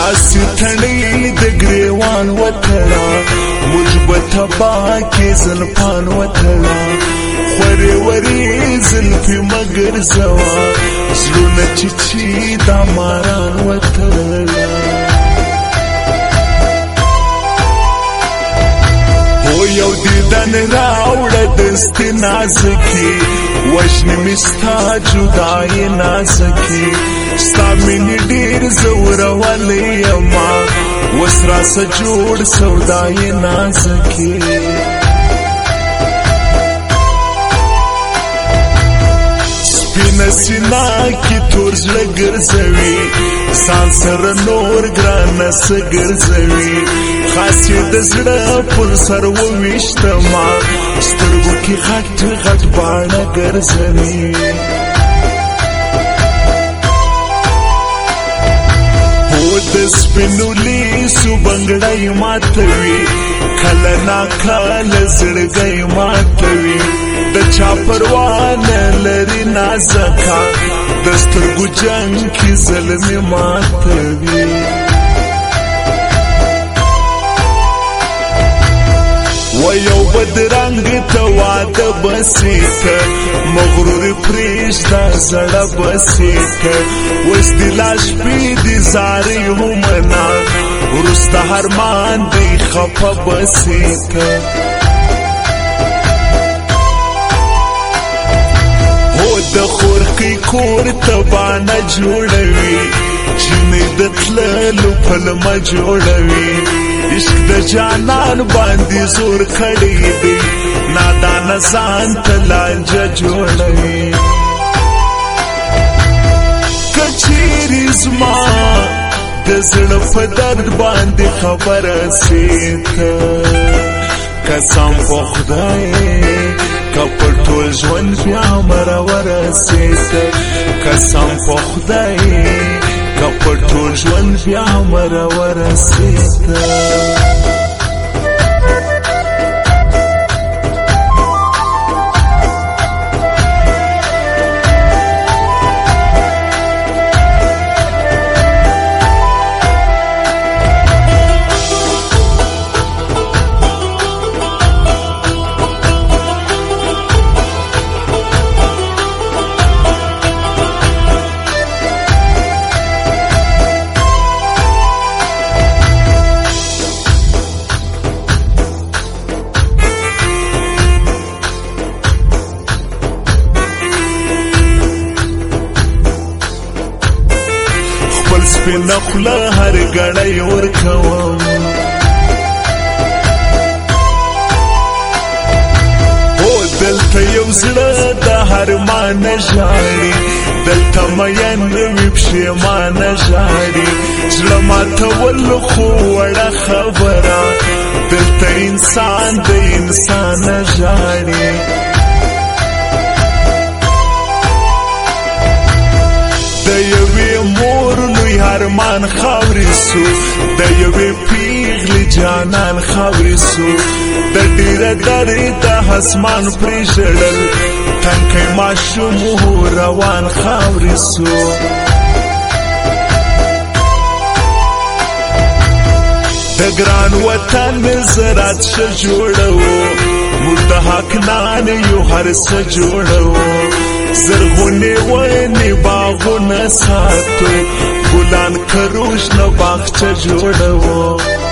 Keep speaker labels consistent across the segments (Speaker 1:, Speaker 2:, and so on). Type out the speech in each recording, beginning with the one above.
Speaker 1: داسې تڼۍ د ګریوان وتړه موږ به تبا کې زلفان وتړه خورې ورې زلفې مه ګرځوه زړونه چیچي دا ماران وتړه هو یو دیدن راوړه دستې نازکې وژنې مې ستا جدایي نازکې ستا مینې ډېر زورولی یما اوس راسه جوړ سودایي نازکې سپینه سینه کې تور زړه ګرځوي ځان سره نور ګرانه څه ګرځوي خاص یې د زړه پر سر وویشتما سترګو کې غټ غټ باڼه ګرځوي هو د سپینو لیسو بنګړی ماتوي کله ناکله زړګی ماتوي د چا پروا نه لري نازکه د سترګو جنګ کې زلمې ماتوي و یو بدرنګ ته واده بسیته مغرور پرېږده زړه بسیته اوس دې لا شپې دې زارې همنا وروسته هرمان دی خفه بسیته د خورکۍ کور ته باڼه جوړوي چینې د تللو پلمه جوړوي عشق د جانان باندې زور کړی دی نادانه ځان ته لانجه جوړوي که چیرې زما د زړه په درد باندې خبره سي ته قسم په خدای که پر ټول ژوند بیا مره ورسېده قسم په خدای که پر ټول ژوند بیا مره ورسېده سپینه خوله هر ګړی ورکوم هو دلته یو زړه د هرمانه ژاړي دلته مین وي پښېمانه ژاړي زړه ماتول خو وړه خبره دلته انسان د انسانه ژاړي د یوې مور لوی هرمان خاورې سو د یوې پیغلې جانان خاورې سو د ډېره درې د اسمان پرې ژړل تنکی ماشوم روان خاورې سو د ګران وطن زراعت ښه جوړوو موږ د حقنان یو هر څه جوړوو زرغونې ونې باغونه ساتو ګلان کروش نه باغچه جوړوو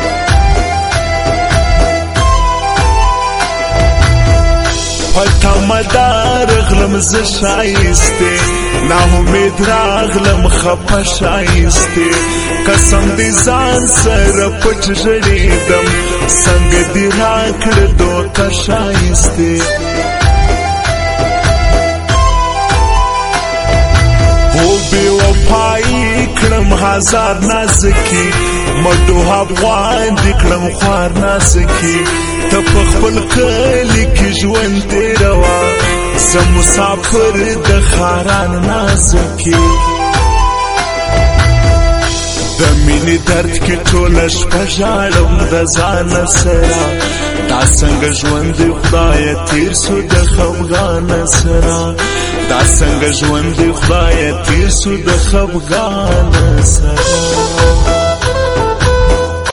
Speaker 1: په تمه راغلم زه ښایستې ناامید راغلم خفه ښایستې قسم دې ځان سره پټ ژړېدم څنګه دې راکړه دوکه ښایستې بے وفائی کړم هزار نازکی مردو افغان دې کړم خوار نازکی ته په خپل کلي کې ژوند تېروه زه مسافر د خاران نازکی د مینې درد کې ټوله شپه ژاړم د ځانه سره دا څنګه ژوند دی خدایه تېر سو د خفګانه سره دا څنګه ژوند دی خدایه تېر سو د خفګانه سره